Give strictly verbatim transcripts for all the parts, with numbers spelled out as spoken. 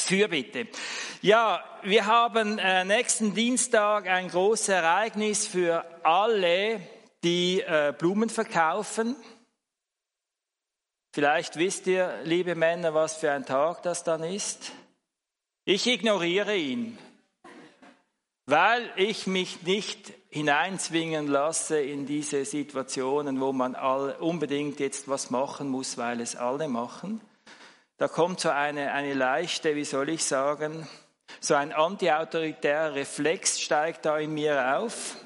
Fürbitte. Ja, wir haben äh, nächsten Dienstag ein großes Ereignis für alle, die äh, Blumen verkaufen. Vielleicht wisst ihr, liebe Männer, was für ein Tag das dann ist. Ich ignoriere ihn, weil ich mich nicht hineinzwingen lasse in diese Situationen, wo man all, unbedingt jetzt was machen muss, weil es alle machen. Da kommt so eine, eine leichte, wie soll ich sagen, so ein antiautoritärer Reflex steigt da in mir auf.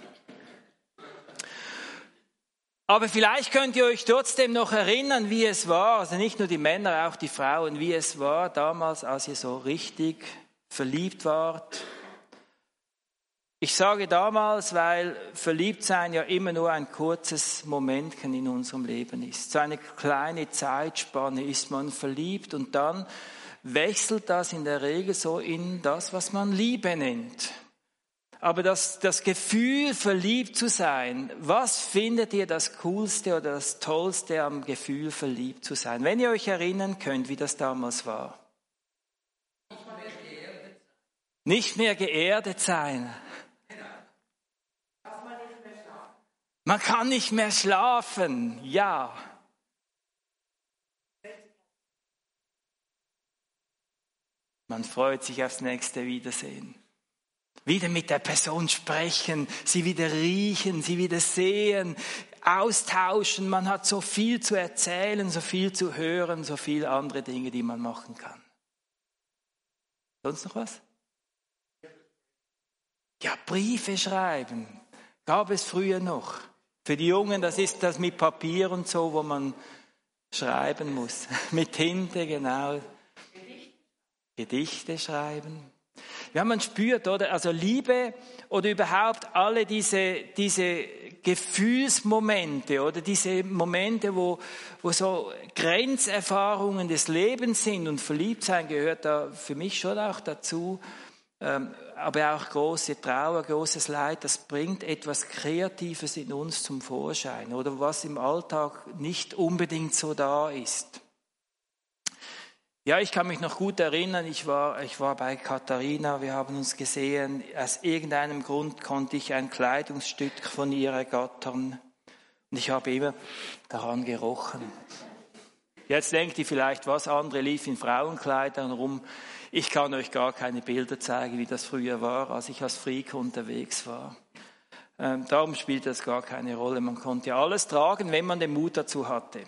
Aber vielleicht könnt ihr euch trotzdem noch erinnern, wie es war, also nicht nur die Männer, auch die Frauen, wie es war damals, als ihr so richtig verliebt wart. Ich sage damals, weil Verliebtsein ja immer nur ein kurzes Momentchen in unserem Leben ist. So eine kleine Zeitspanne ist man verliebt und dann wechselt das in der Regel so in das, was man Liebe nennt. Aber das, das Gefühl, verliebt zu sein, was findet ihr das Coolste oder das Tollste am Gefühl, verliebt zu sein? Wenn ihr euch erinnern könnt, wie das damals war. Nicht mehr geerdet sein. Man kann nicht mehr schlafen, ja. Man freut sich aufs nächste Wiedersehen. Wieder mit der Person sprechen, sie wieder riechen, sie wieder sehen, austauschen. Man hat so viel zu erzählen, so viel zu hören, so viele andere Dinge, die man machen kann. Sonst noch was? Ja, Briefe schreiben. Gab es früher noch. Für die Jungen, das ist das mit Papier und so, wo man schreiben muss. Mit Tinte, genau. Gedichte, Gedichte schreiben. Ja, man spürt, oder? Also Liebe oder überhaupt alle diese, diese Gefühlsmomente oder diese Momente, wo, wo so Grenzerfahrungen des Lebens sind und Verliebtsein gehört da für mich schon auch dazu. Ähm, aber auch große Trauer, großes Leid, das bringt etwas Kreatives in uns zum Vorschein oder was im Alltag nicht unbedingt so da ist. Ja, ich kann mich noch gut erinnern, ich war, ich war bei Katharina, wir haben uns gesehen, aus irgendeinem Grund konnte ich ein Kleidungsstück von ihr ergattern und ich habe immer daran gerochen. Jetzt denkt ihr vielleicht, was, andere lief in Frauenkleidern rum. Ich kann euch gar keine Bilder zeigen, wie das früher war, als ich als Freak unterwegs war. Ähm, darum spielt das gar keine Rolle. Man konnte ja alles tragen, wenn man den Mut dazu hatte.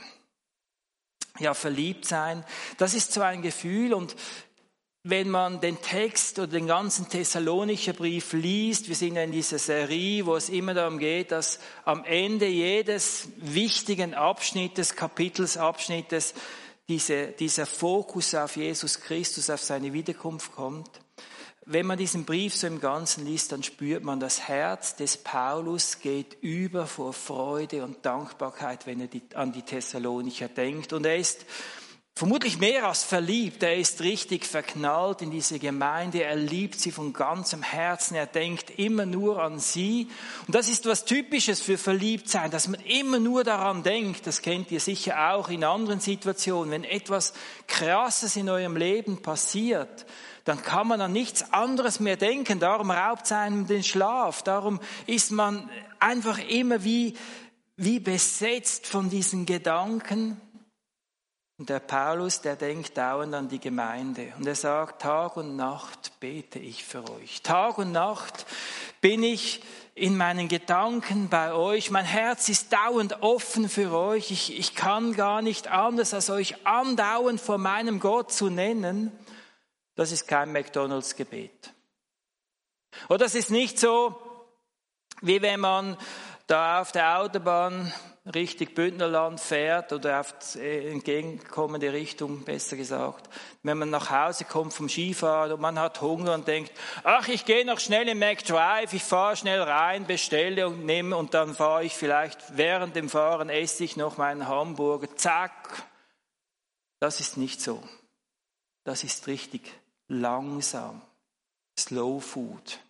Ja, verliebt sein, das ist so ein Gefühl. Und wenn man den Text oder den ganzen Thessalonicher Brief liest, wir sind ja in dieser Serie, wo es immer darum geht, dass am Ende jedes wichtigen Abschnittes, Kapitelsabschnittes, Diese, dieser Fokus auf Jesus Christus, auf seine Wiederkunft kommt. Wenn man diesen Brief so im Ganzen liest, dann spürt man, das Herz des Paulus geht über vor Freude und Dankbarkeit, wenn er die, an die Thessalonicher denkt. Und er ist vermutlich mehr als verliebt, er ist richtig verknallt in diese Gemeinde, er liebt sie von ganzem Herzen, er denkt immer nur an sie. Und das ist was Typisches für Verliebtsein, dass man immer nur daran denkt, das kennt ihr sicher auch in anderen Situationen, wenn etwas Krasses in eurem Leben passiert, dann kann man an nichts anderes mehr denken, darum raubt es einem den Schlaf, darum ist man einfach immer wie, wie besetzt von diesen Gedanken. Und der Paulus, der denkt dauernd an die Gemeinde. Und er sagt, Tag und Nacht bete ich für euch. Tag und Nacht bin ich in meinen Gedanken bei euch. Mein Herz ist dauernd offen für euch. Ich, ich kann gar nicht anders, als euch andauernd vor meinem Gott zu nennen. Das ist kein McDonalds-Gebet. Oder das ist nicht so, wie wenn man da auf der Autobahn richtig Bündnerland fährt oder auf die entgegenkommende Richtung, besser gesagt. Wenn man nach Hause kommt vom Skifahren und man hat Hunger und denkt, ach, ich gehe noch schnell in McDrive, ich fahre schnell rein, bestelle und nehme und dann fahre ich vielleicht, während dem Fahren esse ich noch meinen Hamburger, zack. Das ist nicht so. Das ist richtig langsam. Slow Food.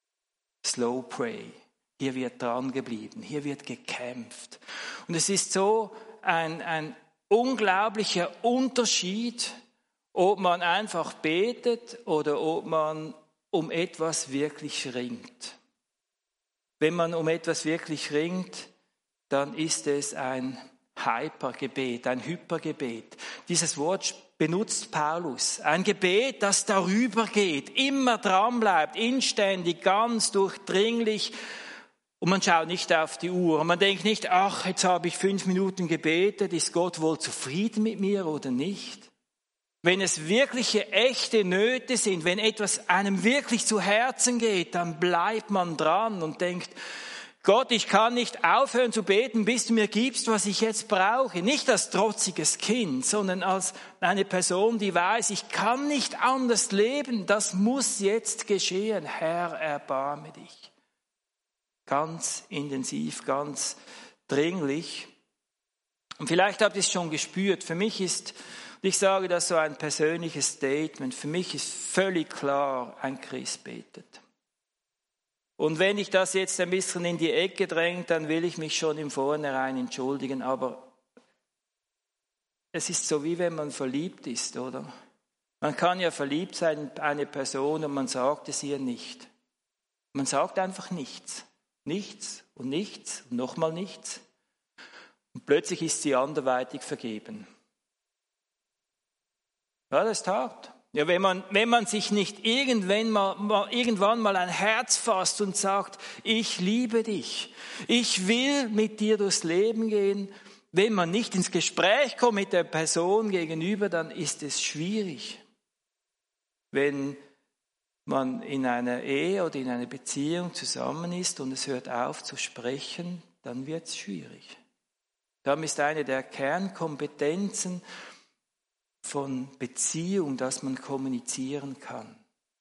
Slow Pray. Hier wird dran geblieben, hier wird gekämpft. Und es ist so ein, ein unglaublicher Unterschied, ob man einfach betet oder ob man um etwas wirklich ringt. Wenn man um etwas wirklich ringt, dann ist es ein Hypergebet, ein Hypergebet. Dieses Wort benutzt Paulus. Ein Gebet, das darüber geht, immer dran bleibt, inständig, ganz durchdringlich. Und man schaut nicht auf die Uhr. Und man denkt nicht, ach, jetzt habe ich fünf Minuten gebetet, ist Gott wohl zufrieden mit mir oder nicht? Wenn es wirkliche, echte Nöte sind, wenn etwas einem wirklich zu Herzen geht, dann bleibt man dran und denkt, Gott, ich kann nicht aufhören zu beten, bis du mir gibst, was ich jetzt brauche. Nicht als trotziges Kind, sondern als eine Person, die weiß, ich kann nicht anders leben. Das muss jetzt geschehen. Herr, erbarme dich. Ganz intensiv, ganz dringlich. Und vielleicht habt ihr es schon gespürt. Für mich ist, ich sage das so ein persönliches Statement, für mich ist völlig klar, ein Christ betet. Und wenn ich das jetzt ein bisschen in die Ecke dränge, dann will ich mich schon im Vornherein entschuldigen. Aber es ist so, wie wenn man verliebt ist, oder? Man kann ja verliebt sein in eine Person und man sagt es ihr nicht. Man sagt einfach nichts. Nichts und nichts und nochmal nichts. Und plötzlich ist sie anderweitig vergeben. Ja, das tat. Ja, wenn man, wenn man sich nicht irgendwann mal, mal, irgendwann mal ein Herz fasst und sagt, ich liebe dich, ich will mit dir durchs Leben gehen, wenn man nicht ins Gespräch kommt mit der Person gegenüber, dann ist es schwierig. Wenn man in einer Ehe oder in einer Beziehung zusammen ist und es hört auf zu sprechen, dann wird es schwierig. Darum ist eine der Kernkompetenzen von Beziehung, dass man kommunizieren kann.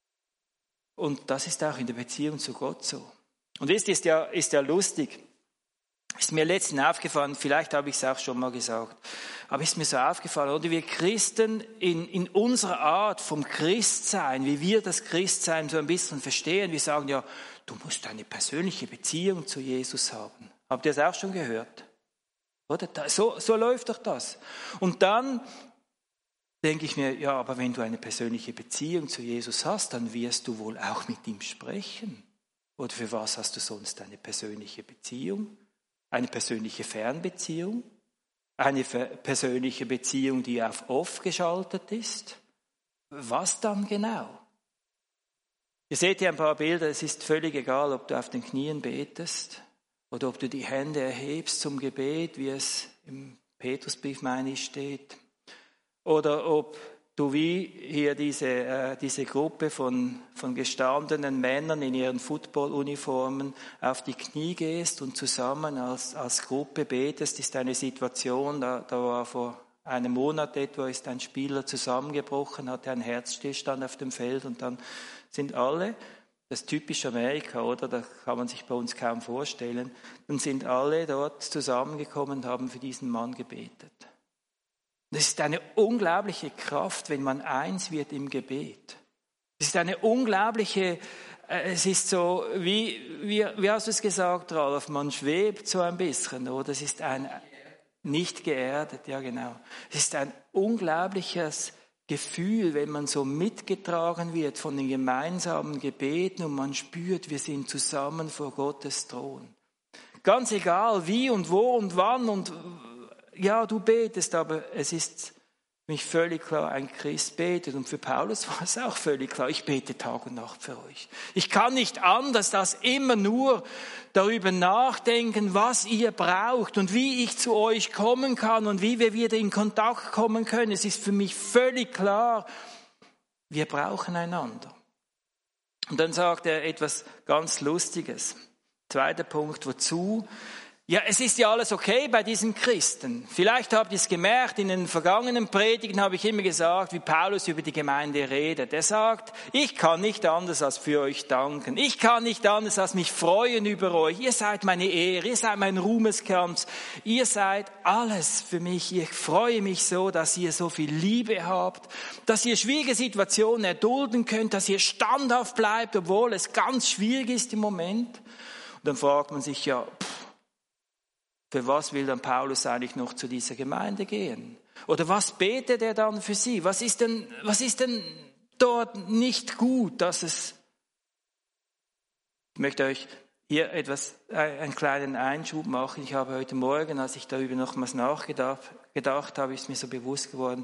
Und das ist auch in der Beziehung zu Gott so. Und ist, ist, ja, ist ja lustig. Ist mir letztens aufgefallen, vielleicht habe ich es auch schon mal gesagt, aber ist mir so aufgefallen, oder wir Christen in, in unserer Art vom Christsein, wie wir das Christsein so ein bisschen verstehen, wir sagen ja, du musst eine persönliche Beziehung zu Jesus haben. Habt ihr das auch schon gehört? Oder? So, so läuft doch das. Und dann denke ich mir, ja, aber wenn du eine persönliche Beziehung zu Jesus hast, dann wirst du wohl auch mit ihm sprechen. Oder für was hast du sonst eine persönliche Beziehung? Eine persönliche Fernbeziehung? Eine persönliche Beziehung, die auf off geschaltet ist? Was dann genau? Ihr seht hier ein paar Bilder, es ist völlig egal, ob du auf den Knien betest oder ob du die Hände erhebst zum Gebet, wie es im Petrusbrief, meine ich, steht. Oder ob du wie hier diese, äh, diese Gruppe von, von gestandenen Männern in ihren Football-Uniformen auf die Knie gehst und zusammen als, als Gruppe betest, ist eine Situation, da, da war vor einem Monat etwa, ist ein Spieler zusammengebrochen, hatte einen Herzstillstand auf dem Feld und dann sind alle, das ist typisch Amerika, oder? Da kann man sich bei uns kaum vorstellen, dann sind alle dort zusammengekommen und haben für diesen Mann gebetet. Das ist eine unglaubliche Kraft, wenn man eins wird im Gebet. Es ist eine unglaubliche, es ist so, wie, wie, wie hast du es gesagt, Ralf, man schwebt so ein bisschen, oder? Es ist ein, nicht geerdet, ja genau. Es ist ein unglaubliches Gefühl, wenn man so mitgetragen wird von den gemeinsamen Gebeten und man spürt, wir sind zusammen vor Gottes Thron. Ganz egal, wie und wo und wann und ja, du betest, aber es ist für mich völlig klar, ein Christ betet. Und für Paulus war es auch völlig klar, ich bete Tag und Nacht für euch. Ich kann nicht anders, als immer nur darüber nachdenken, was ihr braucht und wie ich zu euch kommen kann und wie wir wieder in Kontakt kommen können. Es ist für mich völlig klar, wir brauchen einander. Und dann sagt er etwas ganz Lustiges. Zweiter Punkt, wozu? Ja, es ist ja alles okay bei diesen Christen. Vielleicht habt ihr es gemerkt, in den vergangenen Predigten habe ich immer gesagt, wie Paulus über die Gemeinde redet. Er sagt, ich kann nicht anders als für euch danken. Ich kann nicht anders als mich freuen über euch. Ihr seid meine Ehre, ihr seid mein Ruhmeskranz. Ihr seid alles für mich. Ich freue mich so, dass ihr so viel Liebe habt, dass ihr schwierige Situationen erdulden könnt, dass ihr standhaft bleibt, obwohl es ganz schwierig ist im Moment. Und dann fragt man sich ja, pff, für was will dann Paulus eigentlich noch zu dieser Gemeinde gehen? Oder was betet er dann für sie? Was ist denn, was ist denn dort nicht gut, dass es... Ich möchte euch hier etwas, einen kleinen Einschub machen. Ich habe heute Morgen, als ich darüber nochmals nachgedacht gedacht habe, ist mir so bewusst geworden,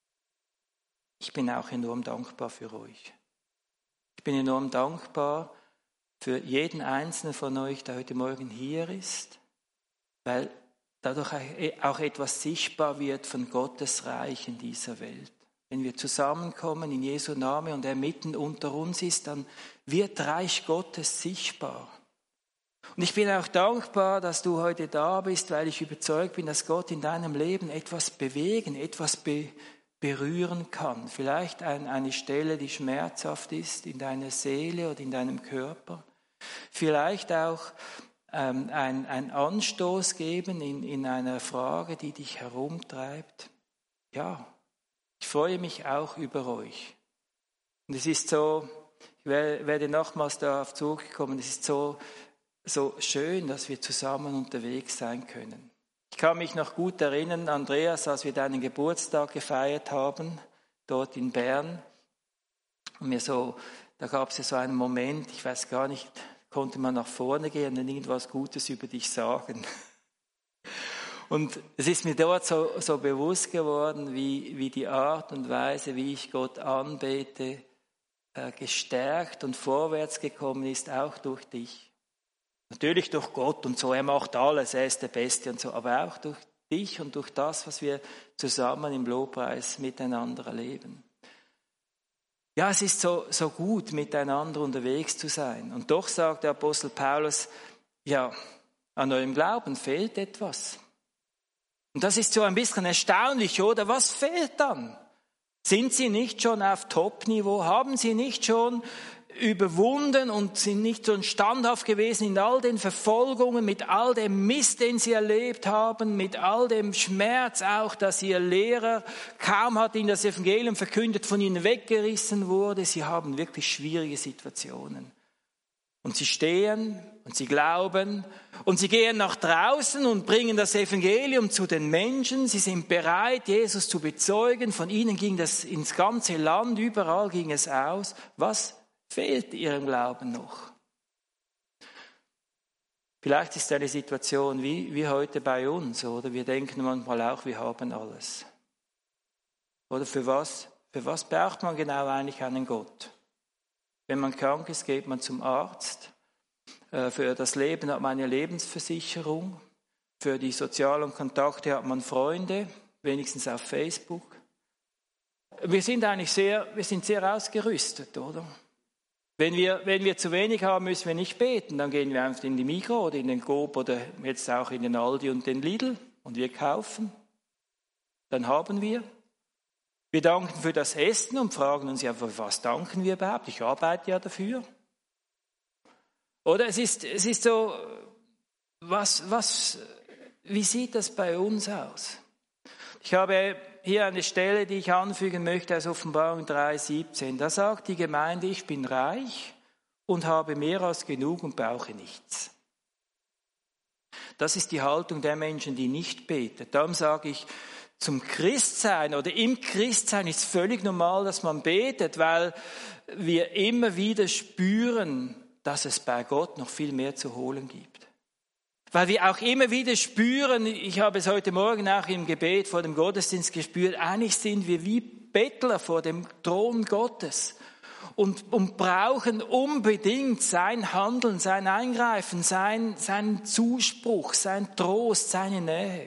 ich bin auch enorm dankbar für euch. Ich bin enorm dankbar für jeden Einzelnen von euch, der heute Morgen hier ist, weil dadurch auch etwas sichtbar wird von Gottes Reich in dieser Welt. Wenn wir zusammenkommen in Jesu Namen und er mitten unter uns ist, dann wird Reich Gottes sichtbar. Und ich bin auch dankbar, dass du heute da bist, weil ich überzeugt bin, dass Gott in deinem Leben etwas bewegen, etwas be- berühren kann. Vielleicht ein, eine Stelle, die schmerzhaft ist in deiner Seele oder in deinem Körper. Vielleicht auch ähm, ein, ein Anstoß geben in, in einer Frage, die dich herumtreibt. Ja, ich freue mich auch über euch. Und es ist so, ich werde nochmals darauf zurückkommen, es ist so, so schön, dass wir zusammen unterwegs sein können. Ich kann mich noch gut erinnern, Andreas, als wir deinen Geburtstag gefeiert haben, dort in Bern. Und mir so, da gab es ja so einen Moment, ich weiß gar nicht, konnte man nach vorne gehen und irgendwas Gutes über dich sagen. Und es ist mir dort so, so bewusst geworden, wie, wie die Art und Weise, wie ich Gott anbete, äh, gestärkt und vorwärts gekommen ist, auch durch dich. Natürlich durch Gott und so, er macht alles, er ist der Beste und so, aber auch durch dich und durch das, was wir zusammen im Lobpreis miteinander erleben. Ja, es ist so, so gut, miteinander unterwegs zu sein. Und doch sagt der Apostel Paulus, ja, an eurem Glauben fehlt etwas. Und das ist so ein bisschen erstaunlich, oder? Was fehlt dann? Sind sie nicht schon auf Top-Niveau? Haben sie nicht schon überwunden und sind nicht schon standhaft gewesen in all den Verfolgungen, mit all dem Mist, den sie erlebt haben, mit all dem Schmerz auch, dass ihr Lehrer kaum hat ihnen das Evangelium verkündet, von ihnen weggerissen wurde. Sie haben wirklich schwierige Situationen. Und sie stehen und sie glauben und sie gehen nach draußen und bringen das Evangelium zu den Menschen. Sie sind bereit, Jesus zu bezeugen. Von ihnen ging das ins ganze Land, überall ging es aus. Was fehlt ihrem Glauben noch? Vielleicht ist eine Situation wie, wie heute bei uns, oder? Wir denken manchmal auch, wir haben alles. Oder für was, für was braucht man genau eigentlich einen Gott? Wenn man krank ist, geht man zum Arzt. Für das Leben hat man eine Lebensversicherung. Für die sozialen Kontakte hat man Freunde, wenigstens auf Facebook. Wir sind eigentlich sehr, wir sind sehr ausgerüstet, oder? Wenn wir, wenn wir zu wenig haben, müssen wir nicht beten. Dann gehen wir einfach in die Migros oder in den Coop oder jetzt auch in den Aldi und den Lidl und wir kaufen. Dann haben wir. Wir danken für das Essen und fragen uns ja, für was danken wir überhaupt? Ich arbeite ja dafür. Oder es ist, es ist so, was, was, wie sieht das bei uns aus? Ich habe hier eine Stelle, die ich anfügen möchte aus Offenbarung drei siebzehn. Da sagt die Gemeinde, ich bin reich und habe mehr als genug und brauche nichts. Das ist die Haltung der Menschen, die nicht beten. Darum sage ich, zum Christsein oder im Christsein ist völlig normal, dass man betet, weil wir immer wieder spüren, dass es bei Gott noch viel mehr zu holen gibt. Weil wir auch immer wieder spüren, ich habe es heute Morgen auch im Gebet vor dem Gottesdienst gespürt, eigentlich sind wir wie Bettler vor dem Thron Gottes und, und brauchen unbedingt sein Handeln, sein Eingreifen, sein, seinen Zuspruch, sein Trost, seine Nähe.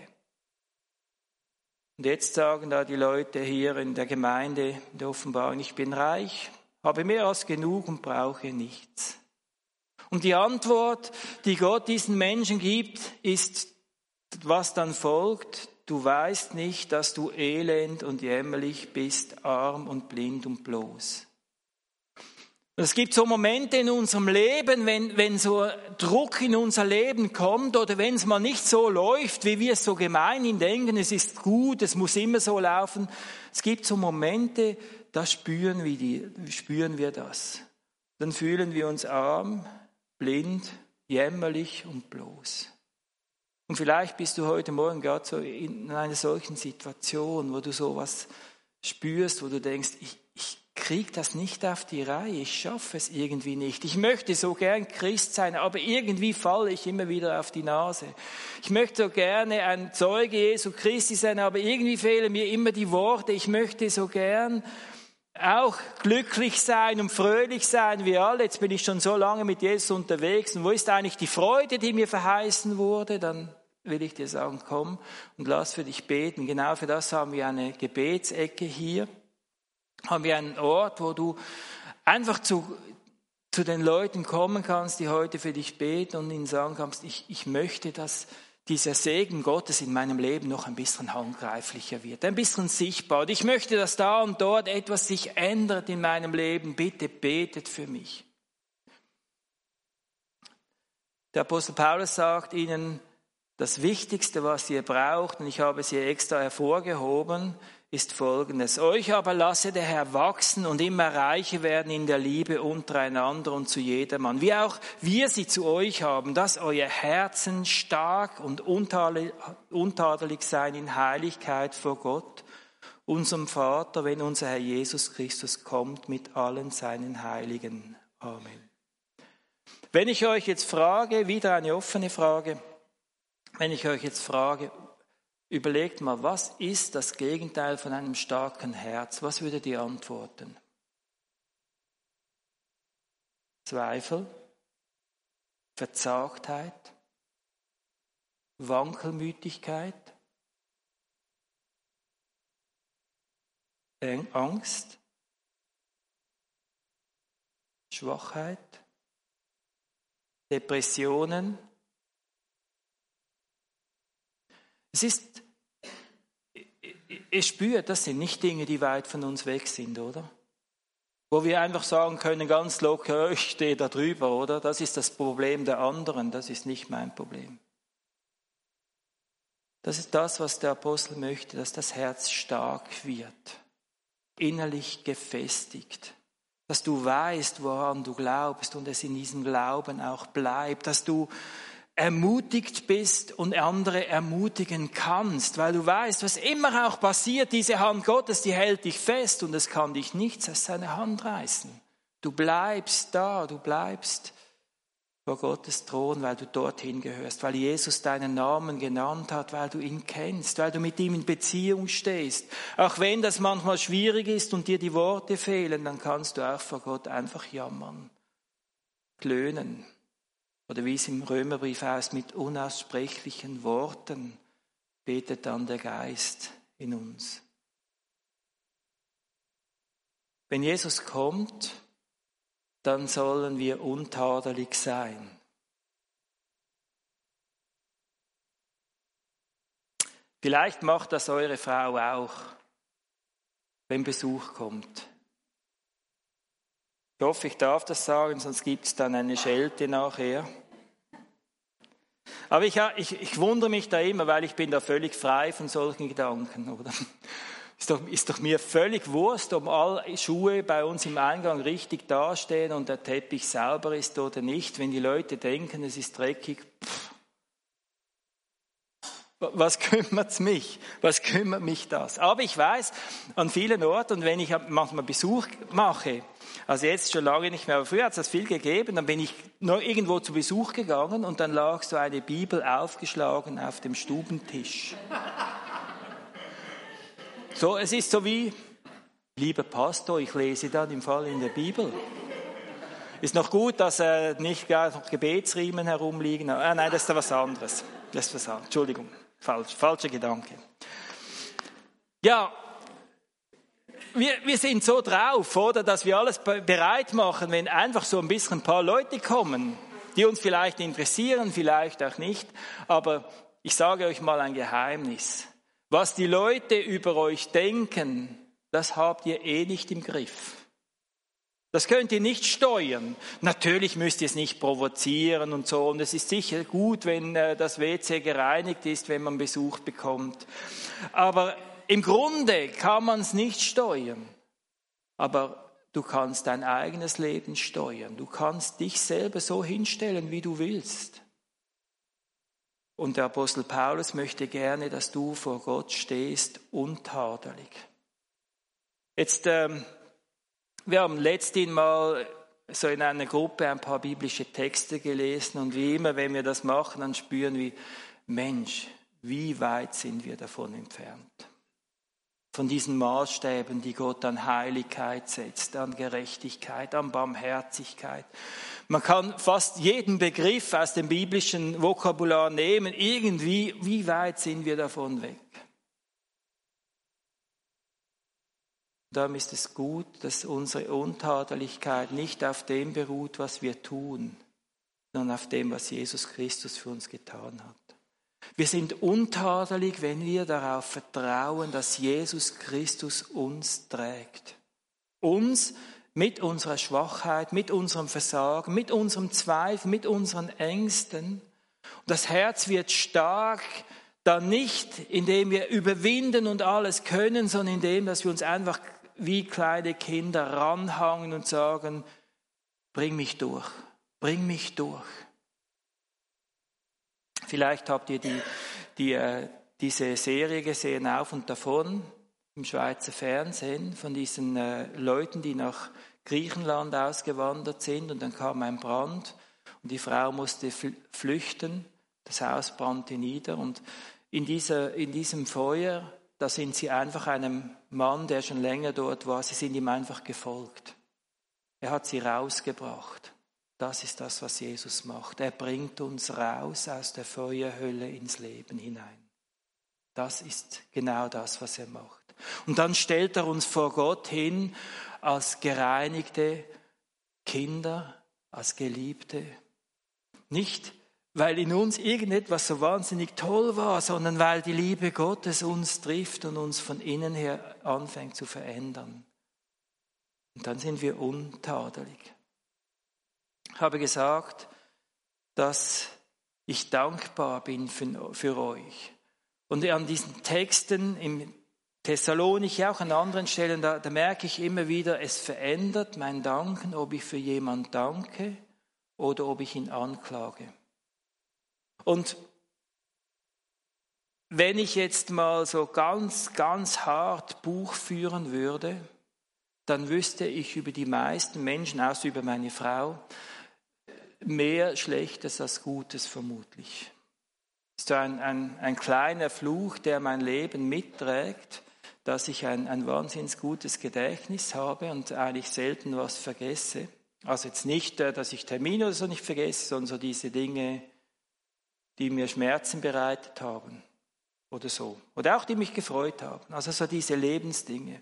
Und jetzt sagen da die Leute hier in der Gemeinde, in der Offenbarung, ich bin reich, habe mehr als genug und brauche nichts. Und die Antwort, die Gott diesen Menschen gibt, ist, was dann folgt. Du weißt nicht, dass du elend und jämmerlich bist, arm und blind und bloß. Es gibt so Momente in unserem Leben, wenn, wenn so Druck in unser Leben kommt oder wenn es mal nicht so läuft, wie wir es so gemeinhin denken, es ist gut, es muss immer so laufen. Es gibt so Momente, da spüren wir, die, spüren wir das. Dann fühlen wir uns arm, blind, jämmerlich und bloß. Und vielleicht bist du heute Morgen gerade so in einer solchen Situation, wo du sowas spürst, wo du denkst, ich, ich kriege das nicht auf die Reihe, ich schaffe es irgendwie nicht. Ich möchte so gern Christ sein, aber irgendwie falle ich immer wieder auf die Nase. Ich möchte so gerne ein Zeuge Jesu Christi sein, aber irgendwie fehlen mir immer die Worte. Ich möchte so gern auch glücklich sein und fröhlich sein wie alle. Jetzt bin ich schon so lange mit Jesus unterwegs. Und wo ist eigentlich die Freude, die mir verheißen wurde? Dann will ich dir sagen, komm und lass für dich beten. Genau für das haben wir eine Gebetsecke hier. Haben wir einen Ort, wo du einfach zu, zu den Leuten kommen kannst, die heute für dich beten und ihnen sagen kannst, ich, ich möchte, dass dieser Segen Gottes in meinem Leben noch ein bisschen handgreiflicher wird, ein bisschen sichtbar. Und ich möchte, dass da und dort etwas sich ändert in meinem Leben. Bitte betet für mich. Der Apostel Paulus sagt ihnen, das Wichtigste, was ihr braucht, und ich habe es hier extra hervorgehoben, ist Folgendes. Euch aber lasse der Herr wachsen und immer reicher werden in der Liebe untereinander und zu jedermann. Wie auch wir sie zu euch haben, dass euer Herzen stark und untadelig sein in Heiligkeit vor Gott, unserem Vater, wenn unser Herr Jesus Christus kommt mit allen seinen Heiligen. Amen. Wenn ich euch jetzt frage, wieder eine offene Frage, wenn ich euch jetzt frage, überlegt mal, was ist das Gegenteil von einem starken Herz? Was würdet ihr antworten? Zweifel, Verzagtheit, Wankelmütigkeit, Angst, Schwachheit, Depressionen. Es ist, ihr spürt, das sind nicht Dinge, die weit von uns weg sind, oder? Wo wir einfach sagen können, ganz locker, ich stehe da drüber, oder? Das ist das Problem der anderen, das ist nicht mein Problem. Das ist das, was der Apostel möchte, dass das Herz stark wird, innerlich gefestigt, dass du weißt, woran du glaubst und es in diesem Glauben auch bleibt, dass du ermutigt bist und andere ermutigen kannst, weil du weißt, was immer auch passiert, diese Hand Gottes, die hält dich fest und es kann dich nichts aus seiner Hand reißen. Du bleibst da, du bleibst vor Gottes Thron, weil du dorthin gehörst, weil Jesus deinen Namen genannt hat, weil du ihn kennst, weil du mit ihm in Beziehung stehst. Auch wenn das manchmal schwierig ist und dir die Worte fehlen, dann kannst du auch vor Gott einfach jammern, klönen. Oder wie es im Römerbrief heißt, mit unaussprechlichen Worten betet dann der Geist in uns. Wenn Jesus kommt, dann sollen wir untadelig sein. Vielleicht macht das eure Frau auch, wenn Besuch kommt. Ich hoffe, ich darf das sagen, sonst gibt es dann eine Schelte nachher. Aber ich, ich, ich wundere mich da immer, weil ich bin da völlig frei von solchen Gedanken, oder? Ist doch, ist doch mir völlig Wurst, ob alle Schuhe bei uns im Eingang richtig dastehen und der Teppich sauber ist oder nicht. Wenn die Leute denken, es ist dreckig, pff, was kümmert's mich? Was kümmert mich das? Aber ich weiß, an vielen Orten, wenn ich manchmal Besuch mache, also jetzt schon lange nicht mehr, aber früher hat es das viel gegeben, dann bin ich noch irgendwo zu Besuch gegangen und dann lag so eine Bibel aufgeschlagen auf dem Stubentisch. So, es ist so wie, lieber Pastor, ich lese dann im Fall in der Bibel. Ist noch gut, dass äh, nicht gar noch Gebetsriemen herumliegen. Ah, nein, das ist da was anderes. Das ist was anderes. Entschuldigung, falsch, falscher Gedanke. Ja, wir, wir sind so drauf, oder, dass wir alles bereit machen, wenn einfach so ein bisschen ein paar Leute kommen, die uns vielleicht interessieren, vielleicht auch nicht. Aber ich sage euch mal ein Geheimnis. Was die Leute über euch denken, das habt ihr eh nicht im Griff. Das könnt ihr nicht steuern. Natürlich müsst ihr es nicht provozieren und so. Und es ist sicher gut, wenn äh, das W C gereinigt ist, wenn man Besuch bekommt. Aber im Grunde kann man es nicht steuern. Aber du kannst dein eigenes Leben steuern. Du kannst dich selber so hinstellen, wie du willst. Und der Apostel Paulus möchte gerne, dass du vor Gott stehst, untadelig. Jetzt, ähm, wir haben letztens mal so in einer Gruppe ein paar biblische Texte gelesen und wie immer, wenn wir das machen, dann spüren wir, Mensch, wie weit sind wir davon entfernt? Von diesen Maßstäben, die Gott an Heiligkeit setzt, an Gerechtigkeit, an Barmherzigkeit. Man kann fast jeden Begriff aus dem biblischen Vokabular nehmen. Irgendwie, wie weit sind wir davon weg? Darum ist es gut, dass unsere Untadeligkeit nicht auf dem beruht, was wir tun, sondern auf dem, was Jesus Christus für uns getan hat. Wir sind untadelig, wenn wir darauf vertrauen, dass Jesus Christus uns trägt. Uns mit unserer Schwachheit, mit unserem Versagen, mit unserem Zweifel, mit unseren Ängsten. Und das Herz wird stark, dann nicht, indem wir überwinden und alles können, sondern indem, dass wir uns einfach wie kleine Kinder ranhangen und sagen, bring mich durch, bring mich durch. Vielleicht habt ihr die, die, äh, diese Serie gesehen, Auf und Davon, im Schweizer Fernsehen, von diesen äh, Leuten, die nach Griechenland ausgewandert sind und dann kam ein Brand und die Frau musste flüchten, das Haus brannte nieder und in, dieser, in diesem Feuer, da sind sie einfach einem Mann, der schon länger dort war, sie sind ihm einfach gefolgt. Er hat sie rausgebracht. Das ist das, was Jesus macht. Er bringt uns raus aus der Feuerhölle ins Leben hinein. Das ist genau das, was er macht. Und dann stellt er uns vor Gott hin als gereinigte Kinder, als Geliebte. Nicht, weil in uns irgendetwas so wahnsinnig toll war, sondern weil die Liebe Gottes uns trifft und uns von innen her anfängt zu verändern. Und dann sind wir untadelig. Ich habe gesagt, dass ich dankbar bin für, für euch. Und an diesen Texten im Thessalonich, auch an anderen Stellen, da, da merke ich immer wieder, es verändert mein Danken, ob ich für jemanden danke oder ob ich ihn anklage. Und wenn ich jetzt mal so ganz, ganz hart Buch führen würde, dann wüsste ich über die meisten Menschen, außer über meine Frau, mehr Schlechtes als Gutes vermutlich. Das ist so ein, ein, ein kleiner Fluch, der mein Leben mitträgt, dass ich ein, ein wahnsinnig gutes Gedächtnis habe und eigentlich selten was vergesse. Also jetzt nicht, dass ich Termine oder so nicht vergesse, sondern so diese Dinge, die mir Schmerzen bereitet haben oder so. Oder auch die mich gefreut haben. Also so diese Lebensdinge.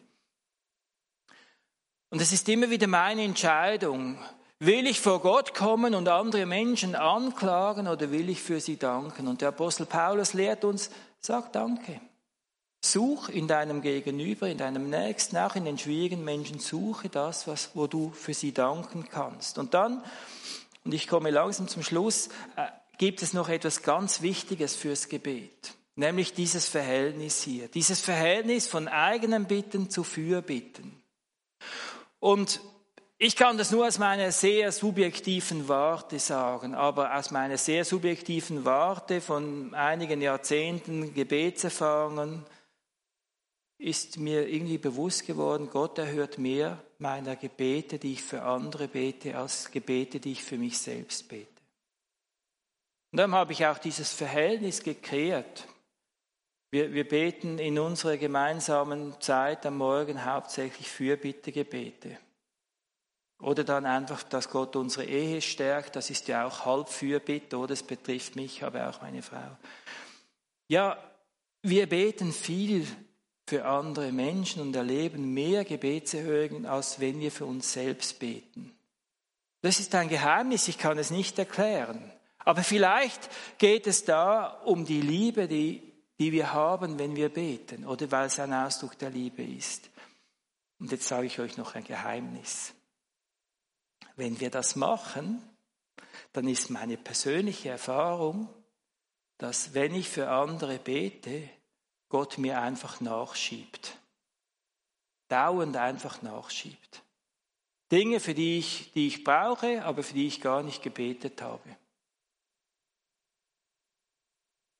Und es ist immer wieder meine Entscheidung, will ich vor Gott kommen und andere Menschen anklagen oder will ich für sie danken? Und der Apostel Paulus lehrt uns, sag Danke. Such in deinem Gegenüber, in deinem Nächsten, auch in den schwierigen Menschen, suche das, was, wo du für sie danken kannst. Und dann, und ich komme langsam zum Schluss, äh, gibt es noch etwas ganz Wichtiges fürs Gebet. Nämlich dieses Verhältnis hier. Dieses Verhältnis von eigenen Bitten zu Fürbitten. Und ich kann das nur aus meiner sehr subjektiven Warte sagen, aber aus meiner sehr subjektiven Warte von einigen Jahrzehnten Gebetserfahrungen ist mir irgendwie bewusst geworden, Gott erhört mehr meiner Gebete, die ich für andere bete, als Gebete, die ich für mich selbst bete. Und dann habe ich auch dieses Verhältnis gekreiert. Wir, wir beten in unserer gemeinsamen Zeit am Morgen hauptsächlich Fürbittegebete. Oder dann einfach, dass Gott unsere Ehe stärkt, das ist ja auch halb Fürbitte, oder es betrifft mich, aber auch meine Frau. Ja, wir beten viel für andere Menschen und erleben mehr Gebetserhörungen, als wenn wir für uns selbst beten. Das ist ein Geheimnis, ich kann es nicht erklären. Aber vielleicht geht es da um die Liebe, die, die wir haben, wenn wir beten, oder weil es ein Ausdruck der Liebe ist. Und jetzt sage ich euch noch ein Geheimnis. Wenn wir das machen, dann ist meine persönliche Erfahrung, dass wenn ich für andere bete, Gott mir einfach nachschiebt. Dauernd einfach nachschiebt. Dinge, für die ich, die ich brauche, aber für die ich gar nicht gebetet habe.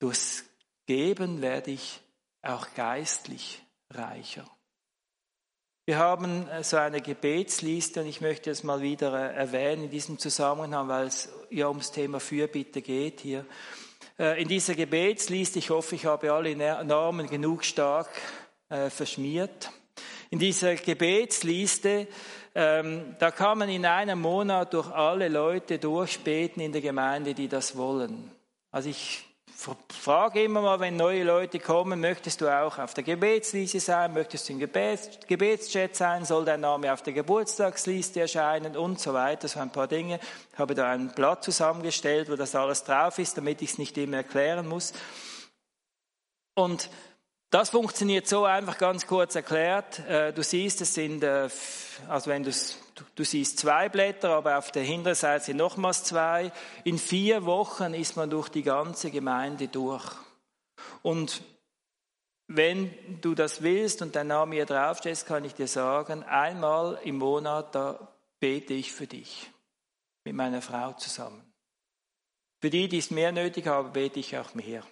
durchs Geben werde ich auch geistlich reicher. Wir haben so eine Gebetsliste und ich möchte es mal wieder erwähnen in diesem Zusammenhang, weil es ja ums Thema Fürbitte geht hier. In dieser Gebetsliste, ich hoffe, ich habe alle Namen genug stark äh, verschmiert. In dieser Gebetsliste, ähm, da kann man in einem Monat durch alle Leute durchbeten in der Gemeinde, die das wollen. Also ich frage immer mal, wenn neue Leute kommen, möchtest du auch auf der Gebetsliste sein, möchtest du im Gebets, Gebetschat sein, soll dein Name auf der Geburtstagsliste erscheinen und so weiter, so ein paar Dinge. Ich habe da ein Blatt zusammengestellt, wo das alles drauf ist, damit ich es nicht immer erklären muss. Und das funktioniert so einfach ganz kurz erklärt. Du siehst, es sind, also wenn du Du siehst zwei Blätter, aber auf der hinteren Seite sind nochmals zwei. In vier Wochen ist man durch die ganze Gemeinde durch. Und wenn du das willst und dein Name hier draufsteht, kann ich dir sagen, einmal im Monat, da bete ich für dich. Mit meiner Frau zusammen. Für die, die es mehr nötig haben, bete ich auch mehr.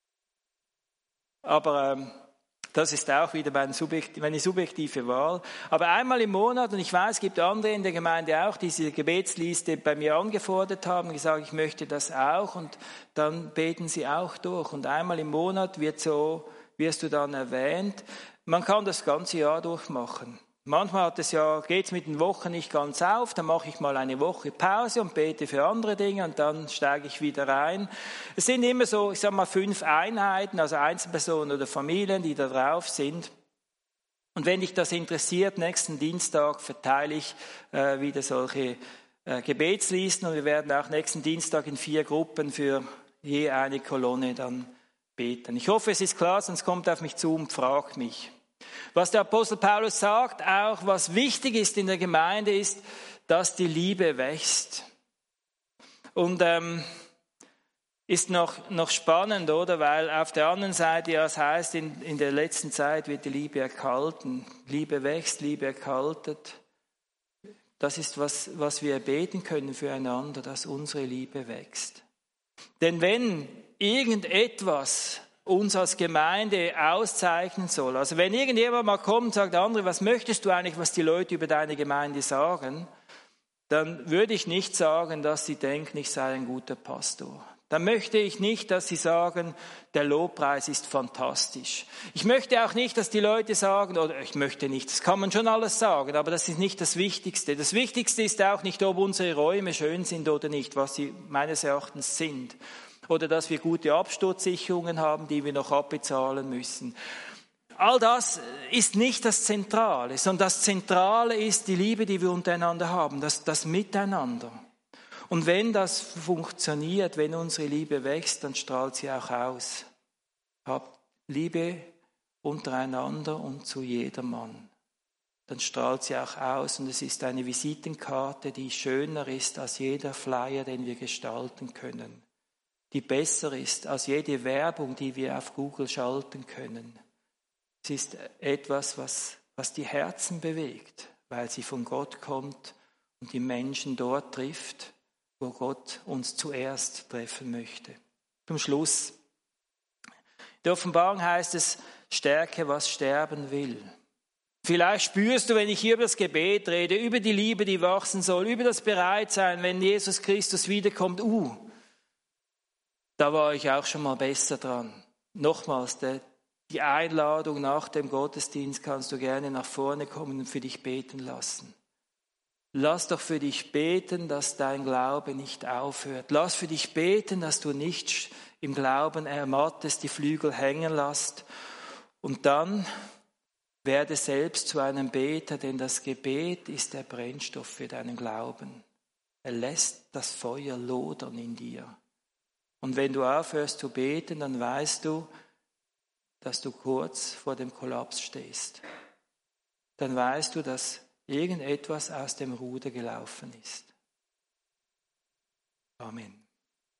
Aber ähm, das ist auch wieder meine subjektive Wahl. Aber einmal im Monat, und ich weiß, es gibt andere in der Gemeinde auch, die diese Gebetsliste bei mir angefordert haben, gesagt, ich möchte das auch, und dann beten sie auch durch. Und einmal im Monat wird so, wirst du dann erwähnt. Man kann das ganze Jahr durchmachen. Manchmal hat es ja, geht es mit den Wochen nicht ganz auf, dann mache ich mal eine Woche Pause und bete für andere Dinge und dann steige ich wieder rein. Es sind immer so, ich sage mal, fünf Einheiten, also Einzelpersonen oder Familien, die da drauf sind. Und wenn dich das interessiert, nächsten Dienstag verteile ich äh, wieder solche äh, Gebetslisten und wir werden auch nächsten Dienstag in vier Gruppen für je eine Kolonne dann beten. Ich hoffe, es ist klar, sonst kommt auf mich zu und fragt mich. Was der Apostel Paulus sagt, auch was wichtig ist in der Gemeinde, ist, dass die Liebe wächst. Und ähm, ist noch, noch spannend, oder? Weil auf der anderen Seite ja es heißt, in, in der letzten Zeit wird die Liebe erkalten. Liebe wächst, Liebe erkaltet. Das ist, was, was wir beten können füreinander, dass unsere Liebe wächst. Denn wenn irgendetwas uns als Gemeinde auszeichnen soll. Also wenn irgendjemand mal kommt und sagt, André, was möchtest du eigentlich, was die Leute über deine Gemeinde sagen? Dann würde ich nicht sagen, dass sie denken, ich sei ein guter Pastor. Dann möchte ich nicht, dass sie sagen, der Lobpreis ist fantastisch. Ich möchte auch nicht, dass die Leute sagen, oder ich möchte nicht, das kann man schon alles sagen, aber das ist nicht das Wichtigste. Das Wichtigste ist auch nicht, ob unsere Räume schön sind oder nicht, was sie meines Erachtens sind. Oder dass wir gute Absturzsicherungen haben, die wir noch abbezahlen müssen. All das ist nicht das Zentrale, sondern das Zentrale ist die Liebe, die wir untereinander haben, das, das Miteinander. Und wenn das funktioniert, wenn unsere Liebe wächst, dann strahlt sie auch aus. Habt Liebe untereinander und zu jedermann. Dann strahlt sie auch aus und es ist eine Visitenkarte, die schöner ist als jeder Flyer, den wir gestalten können. Die besser ist als jede Werbung, die wir auf Google schalten können. Es ist etwas, was, was die Herzen bewegt, weil sie von Gott kommt und die Menschen dort trifft, wo Gott uns zuerst treffen möchte. Zum Schluss. In der Offenbarung heißt es, stärke, was sterben will. Vielleicht spürst du, wenn ich hier über das Gebet rede, über die Liebe, die wachsen soll, über das Bereitsein, wenn Jesus Christus wiederkommt, uh, da war ich auch schon mal besser dran. Nochmals, der, die Einladung nach dem Gottesdienst kannst du gerne nach vorne kommen und für dich beten lassen. Lass doch für dich beten, dass dein Glaube nicht aufhört. Lass für dich beten, dass du nicht im Glauben ermattest, die Flügel hängen lässt. Und dann werde selbst zu einem Beter, denn das Gebet ist der Brennstoff für deinen Glauben. Er lässt das Feuer lodern in dir. Und wenn du aufhörst zu beten, dann weißt du, dass du kurz vor dem Kollaps stehst. Dann weißt du, dass irgendetwas aus dem Ruder gelaufen ist. Amen.